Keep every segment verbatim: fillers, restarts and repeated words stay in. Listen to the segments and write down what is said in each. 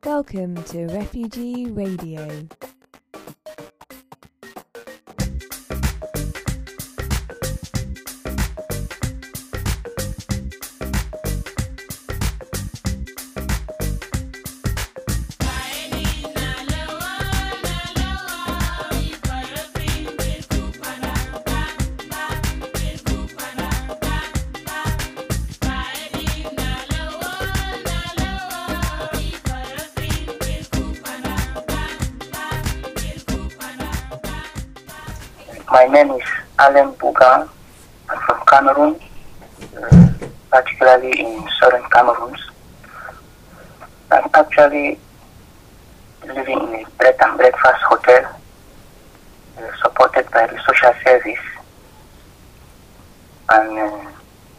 Welcome to Refugee Radio. My name is Alain Bougan. I'm from Cameroon, uh, particularly in southern Cameroon. I'm actually living in a bread and breakfast hotel uh, supported by the social service. And uh,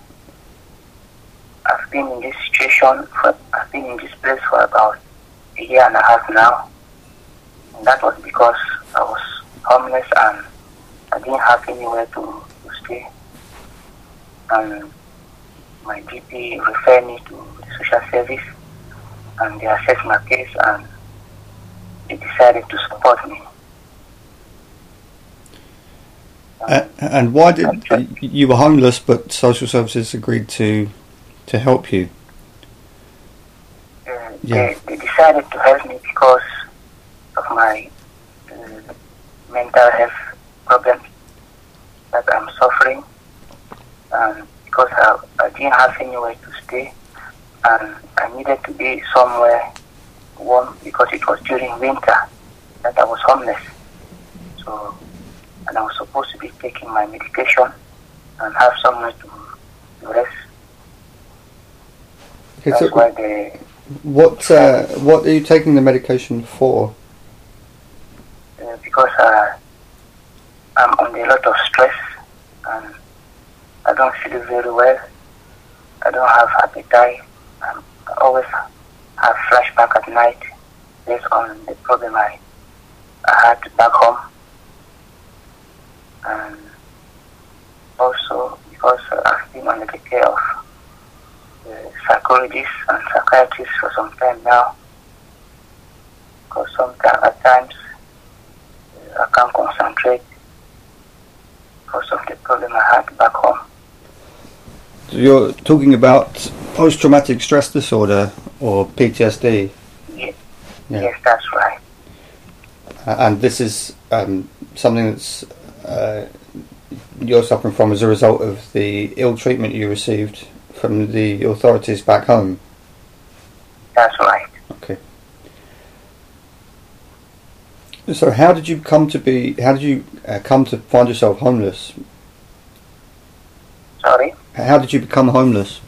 I've been in this situation, for, I've been in this place for about a year and a half now. And that was because I was homeless and I didn't have anywhere to, to stay, and my G P referred me to the social service, and they assessed my case, and they decided to support me. Uh, and why did you were homeless, but social services agreed to to help you? Uh, yeah. they, they decided to help me because of my uh, mental health problems that I'm suffering, and because I, I didn't have anywhere to stay, and I needed to be somewhere warm because it was during winter that I was homeless. So, and I was supposed to be taking my medication and have somewhere to, to rest. Okay, That's so why they. What uh, what are you taking the medication for? Uh, because uh, I'm under a lot of stress and I don't feel very well. I don't have appetite. Um, I always have flashback at night based on the problem I, I had back home. And also because uh, I've been under the care of uh, psychologists and psychiatrists for some time now. Because sometimes, at times, uh, I can't concentrate because of the problem I had back home. So you're talking about post-traumatic stress disorder or P T S D? Yes, Yeah. yes, that's right. Uh, and this is um, something that's uh, you're suffering from as a result of the ill treatment you received from the authorities back home? That's right. Okay. So how did you come to be, how did you uh, come to find yourself homeless? Sorry? How did you become homeless?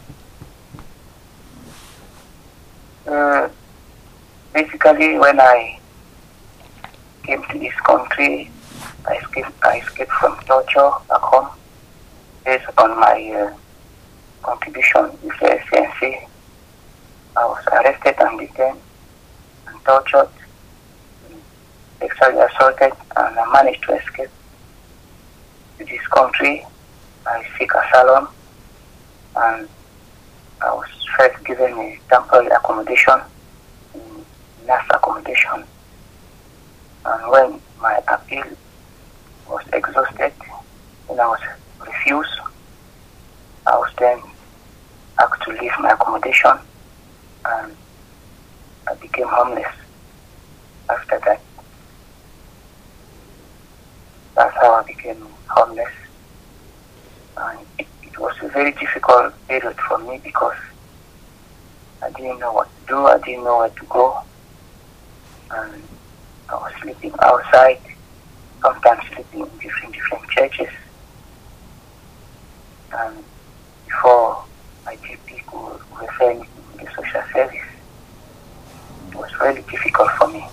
Uh, basically, when I came to this country, I escaped, I escaped from torture back home based on my uh, contribution with the S C N C. I was arrested and detained and tortured, sexually assaulted, and I managed to escape to this country. I seek asylum, and I was first given a temporary accommodation, nurse accommodation. And when my appeal was exhausted, when I was refused, I was then asked to leave my accommodation, and I became homeless after that. That's how I became homeless. And it, it was a very difficult period for me because I didn't know what to do, I didn't know where to go. And I was sleeping outside, sometimes sleeping in different different churches. And before my G P could refer me to the social service, it was really difficult for me.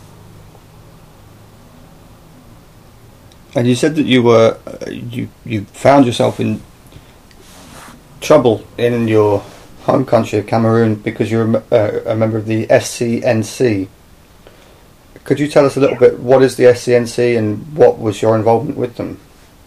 And you said that you were, uh, you, you found yourself in trouble in your home country of Cameroon because you're a, uh, a member of the S C N C. Could you tell us a little bit, what is the S C N C and what was your involvement with them?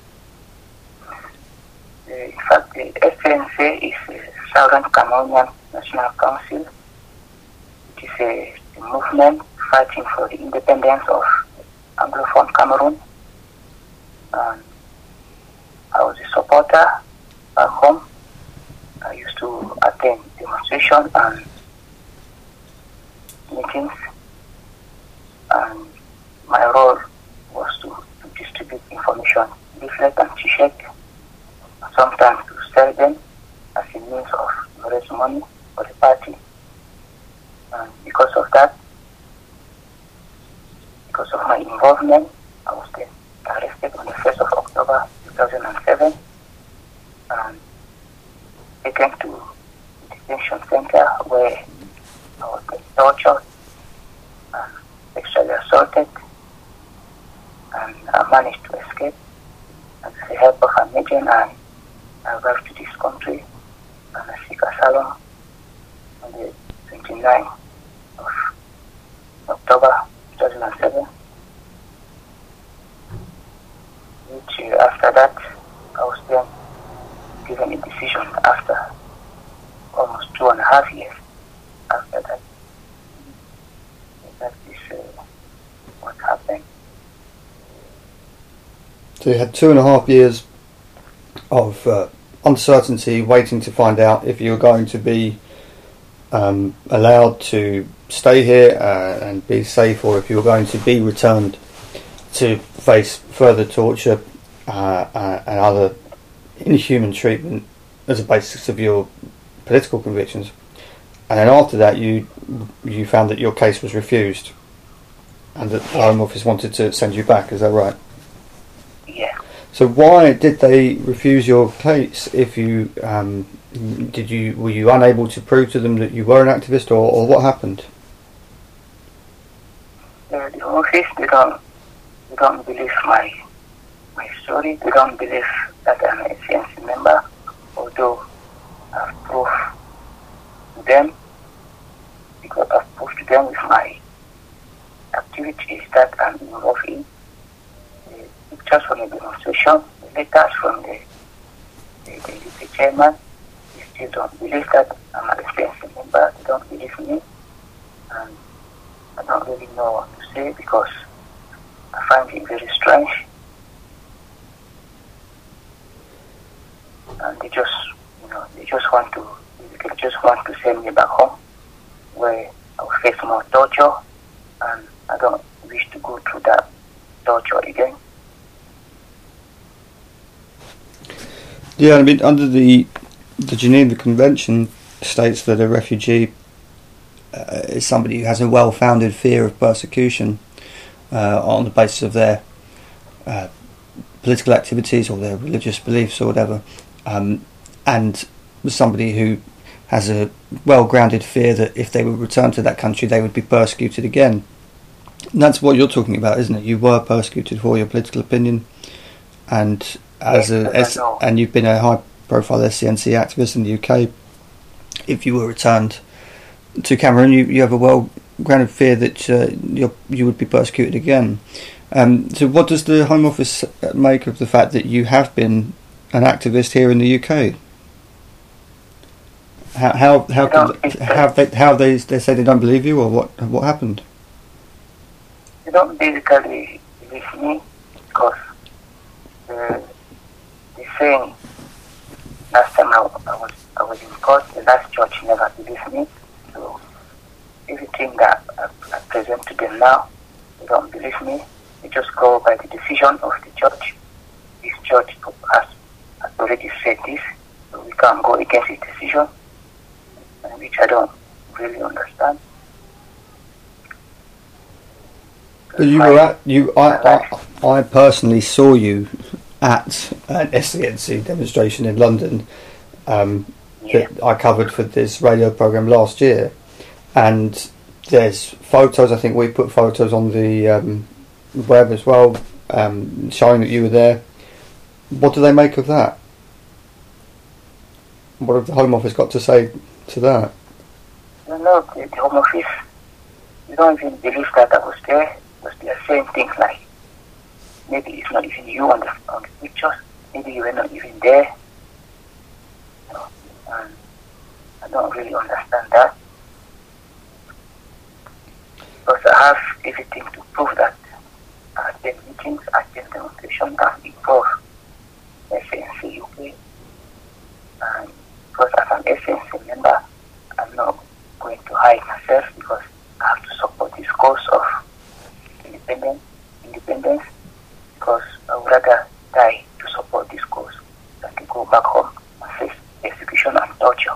Uh, in fact, the S C N C is the Southern Cameroonian National Council. It is a, the movement fighting for the independence of Anglophone Cameroon. And I was a supporter back home. I used to attend demonstrations and meetings, and my role was to, to distribute information, leaflet and t-shirt, sometimes to sell them as a means of raising money for the party. And because of that, because of my involvement, I was then arrested on the first of October two thousand seven and taken to the detention center where I was getting tortured and sexually assaulted, and I managed to escape. And with the help of an agent, I arrived to this country and I seek asylum on the twenty-ninth of October two thousand seven. Which uh, after that, I was then given a decision after almost two and a half years. After that, that is uh, what happened. So you had two and a half years of uh, uncertainty, waiting to find out if you were going to be um, allowed to stay here uh, and be safe, or if you were going to be returned to face further torture uh, uh, and other inhuman treatment as a basis of your political convictions. And then after that, you you found that your case was refused, and that the Home Office wanted to send you back. Is that right? Yeah. So why did they refuse your case? If you um, did you were you unable to prove to them that you were an activist, or, or what happened? Uh, the Home Office, they don't they don't believe my my story. They don't believe that I'm a C N C member, although I've proved to them, because I've proved to them with my activities that I'm involved in. The pictures from the demonstration, the letters from the, the, the U K chairman, they still don't believe that I'm a C N C member. They don't believe me, and I don't really know what to say because I find it very strange. And they just, you know, they just want to, they just want to send me back home, where I will face more torture, and I don't wish to go through that torture again. Yeah, I mean, under the the Geneva Convention states that a refugee uh, is somebody who has a well-founded fear of persecution uh, on the basis of their uh, political activities or their religious beliefs or whatever. Um, and somebody who has a well-grounded fear that if they were returned to that country they would be persecuted again. And that's what you're talking about, isn't it? You were persecuted for your political opinion, and as yes, a S- and you've been a high-profile S C N C activist in the U K. If you were returned to Cameroon, you, you have a well-grounded fear that uh, you're, you would be persecuted again. Um, so what does the Home Office make of the fact that you have been an activist here in the U K? How how how could, how they how they they say they don't believe you, or what what happened? They don't basically believe me because the the saying last time I, I was I was in court, the last judge never believed me. So everything that I, I present to them now, they don't believe me. They just go by the decision of the judge. This judge has has already said this, so we can't go against his decision, which I don't really understand. But you were at you. I, I I personally saw you at an S C N C demonstration in London um, yeah. that I covered for this radio program last year, and there's photos. I think we put photos on the um, web as well, um, showing that you were there. What do they make of that? What have the Home Office got to say to that? No, no, the, the Home Office, you don't even believe that I was there, because they are saying things like, maybe it's not even you on the, on the pictures, maybe you were not even there. You know, and I don't really understand that. have everything to prove that I attend meetings, I attend demonstrations, I'm involved in S A N C U K. And because as an S A N C member, I'm not going to hide myself because I have to support this cause of independence, independence because I would rather die to support this cause than to go back home and face execution and torture.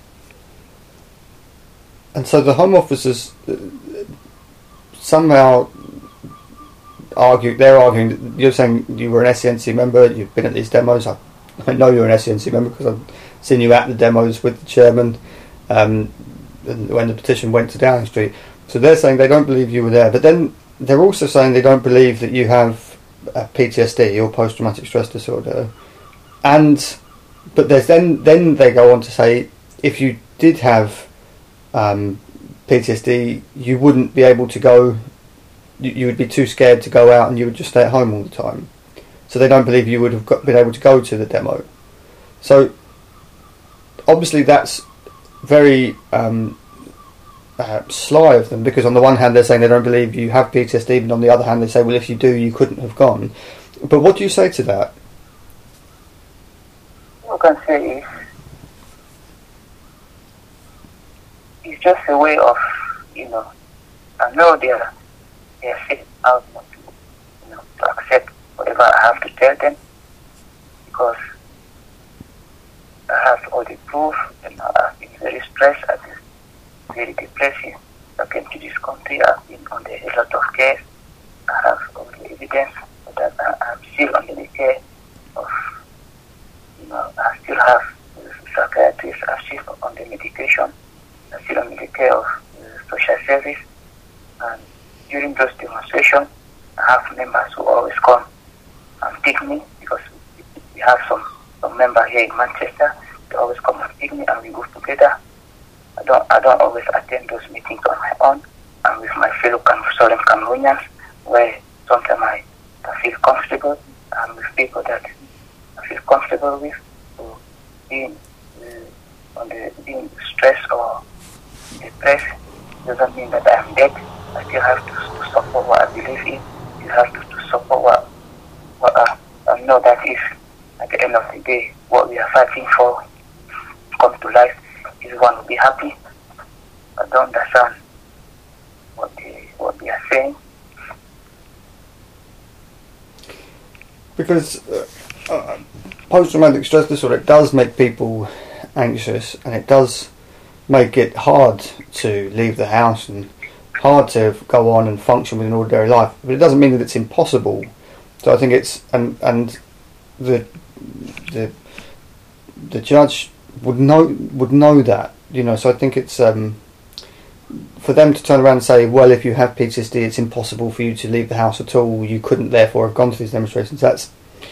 And so the Home Officers uh, somehow argue, they're arguing, that you're saying you were an S C N C member, you've been at these demos, I, I know you're an S C N C member because I've seen you at the demos with the chairman um, when the petition went to Downing Street. So they're saying they don't believe you were there, but then they're also saying they don't believe that you have uh, P T S D or post-traumatic stress disorder. And but there's then then they go on to say if you did have um, P T S D, you wouldn't be able to go. You, you would be too scared to go out, and you would just stay at home all the time. So they don't believe you would have got, been able to go to the demo. So obviously that's very um, uh, sly of them, because on the one hand they're saying they don't believe you have P T S D, but on the other hand they say, well, if you do, you couldn't have gone. But what do you say to that? What I can say is, it's just a way of, you know, I know they're, they're set out not to, you know, to accept whatever I have to tell them, because I have all the proof, and I've been very stressed, I've been very depressing. I came to this country, I've been under a lot of care, I have all the evidence that I, I'm still under the care of, you know, I still have psychiatrists, I'm still on the medication, I'm still on the care of uh, social service, and during those demonstrations, I have members who always come and pick me, because we have some, some member here in Manchester, they always come and pick me and we move together. I don't I don't always attend those meetings on my own. I'm with my fellow Solemn Cameroonians, where sometimes I, I feel comfortable. I'm with people that I feel comfortable with. So being uh, on the being stressed or depressed doesn't mean that I am dead. I still have to, to support what I believe in. I still have to, to support what what I, I know that if at the end of the day what we are fighting for come to life, everyone will be happy. I don't understand what they what they are saying. Because uh, uh, post-traumatic stress disorder does make people anxious, and it does make it hard to leave the house and hard to go on and function with an ordinary life. But it doesn't mean that it's impossible. So I think it's and and the the the judge would know would know that, you know. So I think it's um, for them to turn around and say, well, if you have P T S D, it's impossible for you to leave the house at all. You couldn't therefore have gone to these demonstrations. That's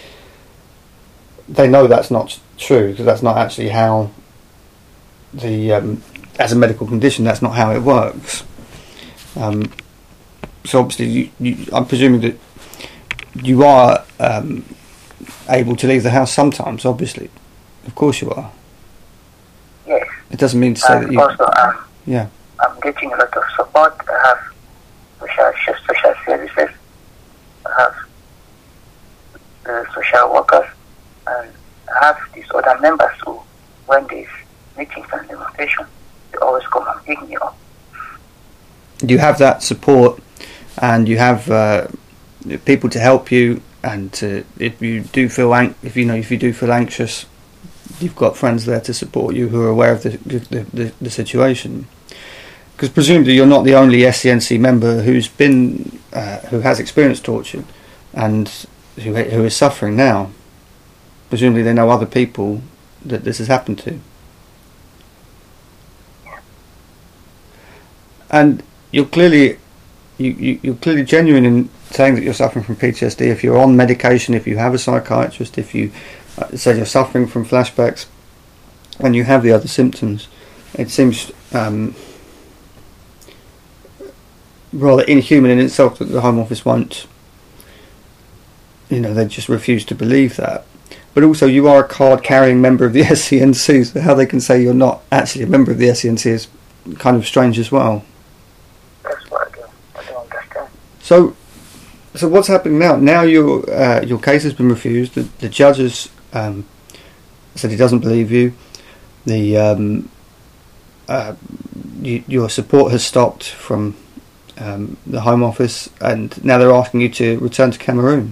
they know that's not true, because that's not actually how the um, as a medical condition, that's not how it works. Um, so obviously, you, you, I'm presuming that you are um, able to leave the house sometimes. Obviously, of course you are. Yes. It doesn't mean to say and that you. Also, um, yeah. I'm getting a lot of support. I have social social services. I have the social workers, and I have these other members who, when there's meetings and demonstrations, they always come and pick me up. You have that support, and you have uh, people to help you. And to, if you do feel ang- if you know if you do feel anxious, you've got friends there to support you who are aware of the the, the, the situation. Because presumably you're not the only S C N C member who's been uh, who has experienced torture and who who is suffering now. Presumably they know other people that this has happened to. And you're clearly you, you you're clearly genuine in saying that you're suffering from P T S D. If you're on medication, if you have a psychiatrist, if you uh, say you're suffering from flashbacks, and you have the other symptoms, it seems um, rather inhuman in itself that the Home Office won't, you know, they just refuse to believe that. But also you are a card-carrying member of the S C N C, so how they can say you're not actually a member of the S C N C is kind of strange as well. That's what I do. I don't So, so what's happening now? Now your uh, your case has been refused. The, the judge has um, said he doesn't believe you. The um, uh, you, your support has stopped from um, the Home Office, and now they're asking you to return to Cameroon.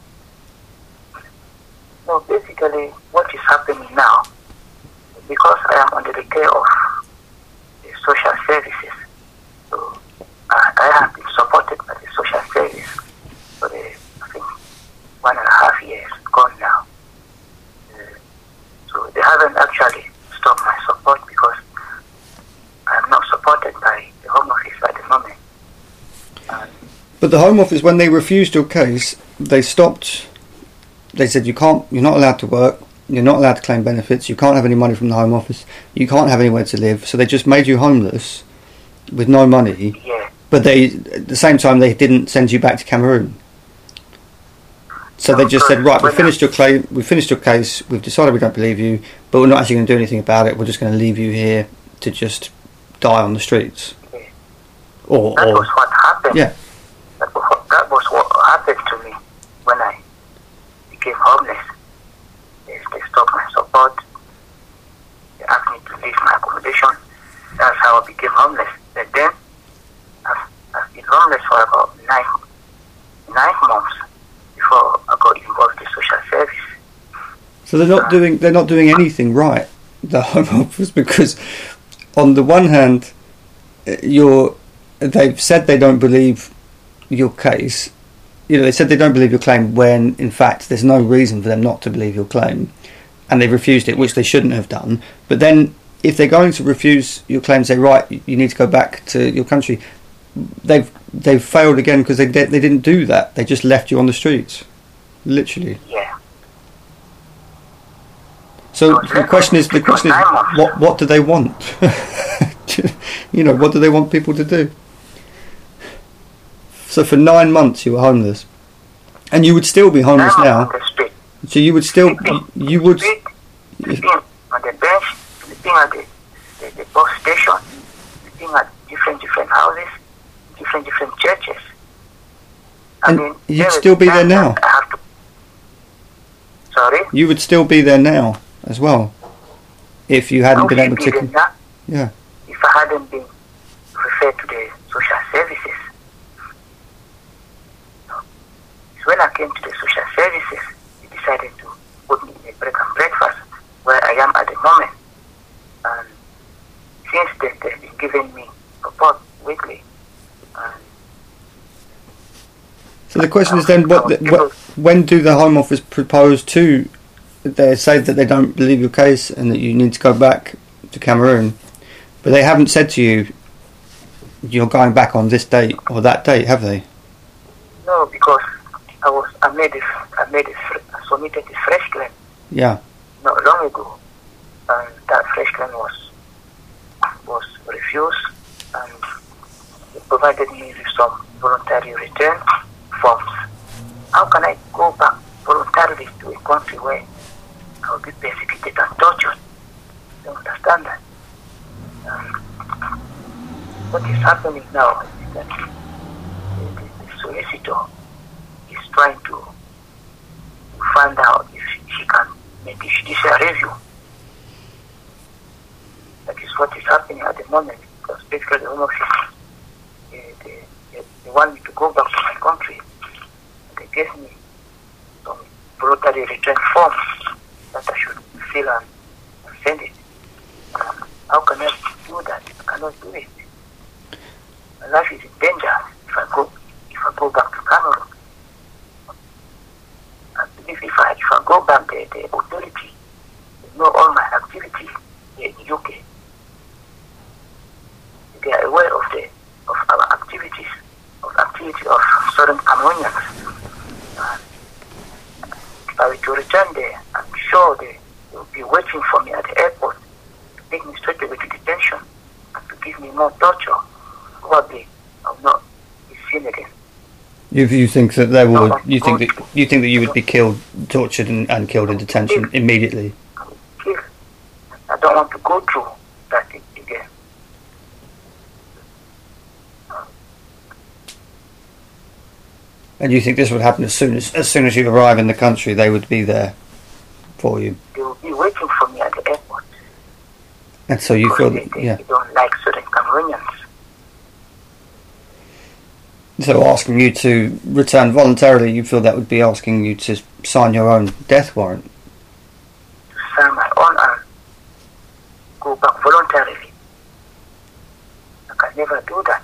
No, basically, what is happening now, because I am under the care of the social services, so I, I have been supported by the social service for the, I think, one and a half years gone now. Uh, so they haven't actually stopped my support because I am not supported by the Home Office at the moment. Um, but the Home Office, when they refused your case, they stopped. They said you can't. You're not allowed to work. You're not allowed to claim benefits. You can't have any money from the Home Office. You can't have anywhere to live. So they just made you homeless with no money. yeah. But they, at the same time, they didn't send you back to Cameroon. So No, they just said, right, we when finished your claim. We finished your case. We've decided we don't believe you, but we're not actually going to do anything about it. We're just going to leave you here to just die on the streets. Yeah. Or, That or was what happened. yeah. That was, that was what happened to me when I became homeless. They, they stopped my support. They asked me to leave my accommodation. That's how I became homeless. But then, I've, I've been homeless for about nine, nine months before I got involved in social service. So they're not doing they're not doing anything right, the Home Office, because on the one hand, you're they've said they don't believe your case. You know, they said they don't believe your claim when, in fact, there's no reason for them not to believe your claim, and they've refused it, which they shouldn't have done. But then, if they're going to refuse your claim and say, right, you need to go back to your country, they've they've failed again because they they didn't do that. They just left you on the streets, literally. Yeah. So the question is, the question is, what what do they want? You know, what do they want people to do? So for nine months you were homeless, and you would still be homeless now. So you would still, you would. Sleeping on the bench, sleeping at the, the, the bus station, sleeping at different different houses, different different churches. I And mean, you'd there is still be there times now. that I have to, sorry? You would still be there now as well, if you hadn't I been would able be to. there con- now Yeah. if I hadn't been referred to the social services. So when I came to the social services, they decided to put me in a break and breakfast where I am at the moment. And since then, they've been giving me support weekly. And So the question is then, what, the, what when do the Home Office propose to? They say that they don't believe your case and that you need to go back to Cameroon, but they haven't said to you you're going back on this date or that date, have they? no, because I was I made a, I made a, I submitted a fresh claim Yeah. not long ago, and that fresh claim was was refused, and they provided me with some voluntary return forms. How can I go back voluntarily to a country where I will be persecuted and tortured? I don't understand that. Um, what is happening now is that the, the, the solicitor is trying to find out if she can make a judicial review. That is what is happening at the moment, because basically the Home Office, they, they, they, they want me to go back to my country. They gave me some voluntary return forms that I should fill and send it. Um, how can I do that? I cannot do it. My life is in danger if I go if I go back to Cameroon. I believe if I if I go back there, the authority they know all my activities here in U K. They are aware of the of our activities, of activity of certain Cameroonians. Uh, if I were to return there, I'm sure they will be waiting for me at the airport to take me straight away to detention and to give me more torture. Probably I will not be seen again. You you think that they will? No, You think no. that you think that you would be killed, tortured, and, and killed in detention immediately? I will kill. I don't want to go through that again. And you think this would happen as soon as as soon as you arrive in the country? They would be there for you. They will be waiting for me at the airport. And so you because feel they, that, they, yeah. they don't like certain Cameroonians. So asking you to return voluntarily, you feel that would be asking you to sign your own death warrant? To sign my own and go back voluntarily. I can never do that.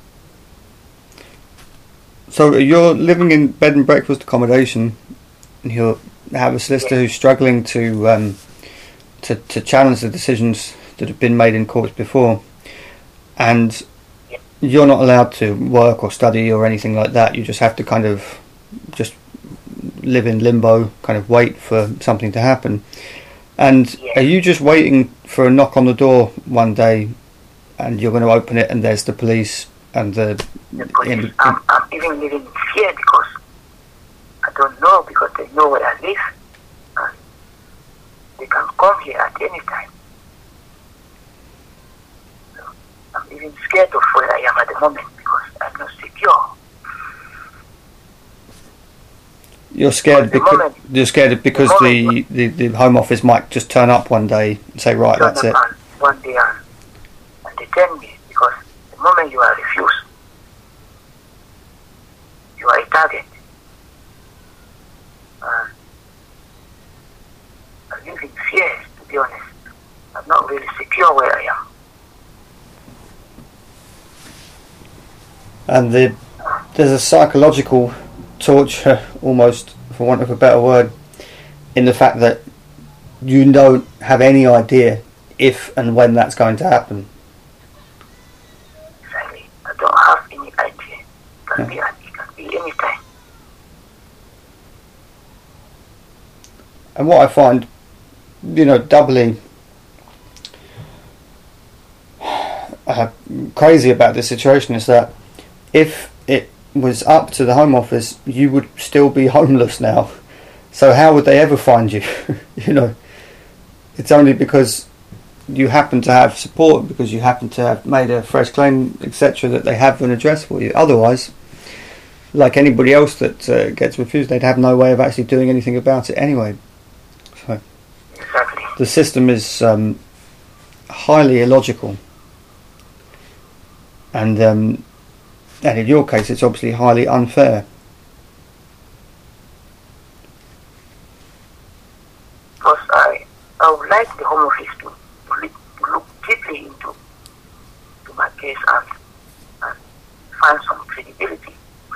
So you're living in bed and breakfast accommodation, and you have a solicitor Yes. who's struggling to um, to to challenge the decisions that have been made in courts before, and Yes. you're not allowed to work or study or anything like that. You just have to kind of just live in limbo, kind of wait for something to happen. And Yes. are you just waiting for a knock on the door one day, and you're going to open it, and there's the police and the The police, in- I'm, I'm even living in fear because I don't know, because they know where I live and they can come here at any time. So I'm even scared of where I am at the moment because I'm not secure. You're scared At the because moment- you're scared because the the, moment- the, the Home Office might just turn up one day and say, right, Turn that's up it. and one day and, and detain me, because the moment you are refused, you are a target. And I live in fear, to be honest. I'm not really secure where I am. And the, there's a psychological torture, almost, for want of a better word, in the fact that you don't have any idea if and when that's going to happen. Exactly. I don't have any idea. It can be, it can be any time. And what I find, you know, doubly uh, crazy about this situation is that if it was up to the Home Office, you would still be homeless now. So how would they ever find you? You know, it's only because you happen to have support, because you happen to have made a fresh claim, et cetera, that they have an address for you. Otherwise, like anybody else that uh, gets refused, they'd have no way of actually doing anything about it anyway. So Exactly. the system is um, highly illogical, and um, and in your case, it's obviously highly unfair. Because I, I would like the Home Office to, to, look, to look deeply into to my case and, and find some credibility.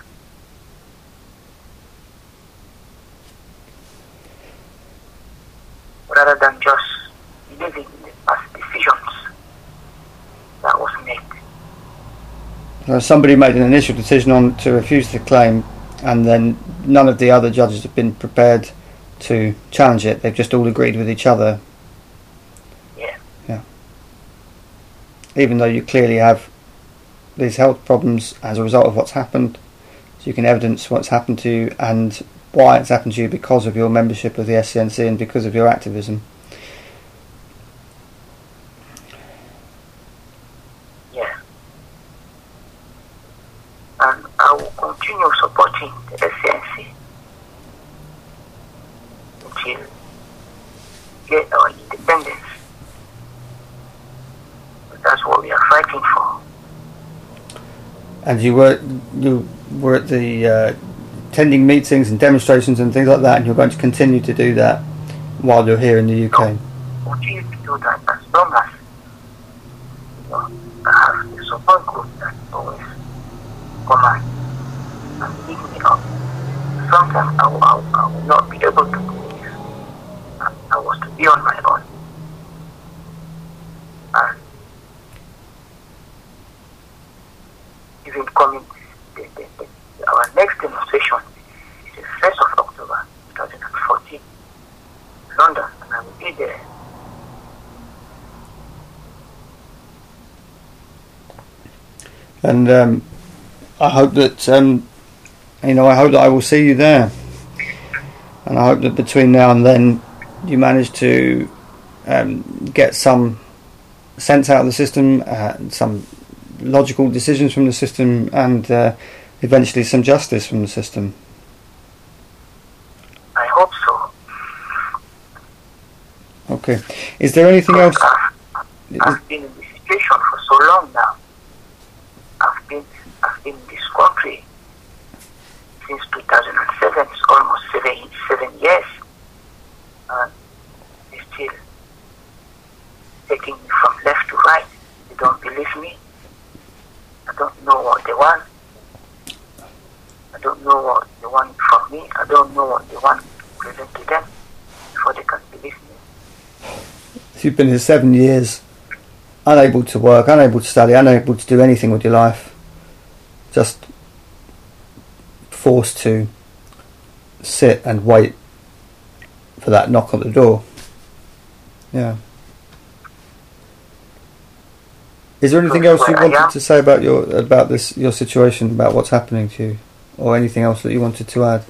Rather than just living in the past decisions that was made. Uh, somebody made an initial decision on to refuse the claim, and then none of the other judges have been prepared to challenge it. They've just all agreed with each other. Yeah. Yeah. Even though you clearly have these health problems as a result of what's happened, so you can evidence what's happened to you and why it's happened to you because of your membership of the S C N C and because of your activism. Yeah. And I will continue supporting the S C N C until we get our independence. That's what we are fighting for. And you were you were at the uh, attending meetings and demonstrations and things like that, and you're going to continue to do that while you're here in the U K. Continue to do that as long as you know, I have the support group that always come and, and pick me up. Sometimes I will, I, will, I will not be able to do this. I, I was to be on my own. And even coming, the, the, the, our next demonstration is the first of October twenty fourteen in London, and I will be there. And um, I hope that um, you know, I hope that I will see you there, and I hope that between now and then you manage to um, get some sense out of the system, uh, some logical decisions from the system, and uh, eventually some justice from the system. I hope so. Okay. Is there anything else? I've, I've been in this situation for so long now. I've been, I've been in this country since two thousand seven. It's almost seven, seven years. And they're still taking me from left to right. They don't believe me. I don't know what they want. I don't know what they want from me. I don't know what they want to present to them before they can believe me. You've been here seven years, unable to work, unable to study, unable to do anything with your life. Just forced to sit and wait for that knock on the door. Yeah. Is there anything else you wanted to say about your about this your situation, about what's happening to you, or anything else that you wanted to add?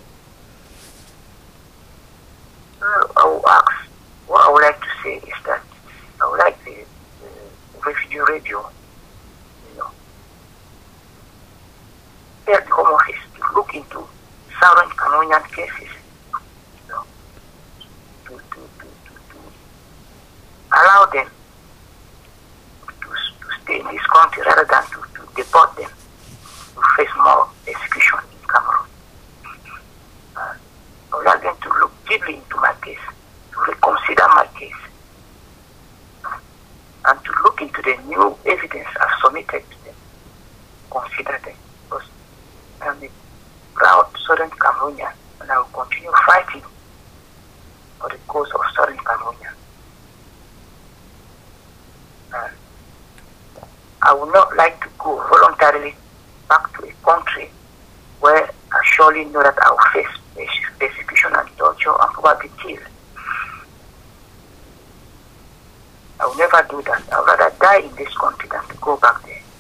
Uh, I will ask. What I would like to say is that I would like the, the refugee radio, you know, tell the Home Office to look into Southern Cameroonian cases, you know, to, to, to, to, to allow them to, to stay in this country rather than to, to deport them to face more execution in Cameroon. Uh, I would like them to look deeply into my case, to reconsider my case, and to look into the new evidence I've submitted to them, consider them, because I'm a proud Southern Cameroonian, and I will continue fighting for the cause of Southern Cameroonian. And I would not like to go voluntarily back to a country where I surely know that I will face persecution and torture and probably killed. I will never do that. I would rather die in this country than to go back there.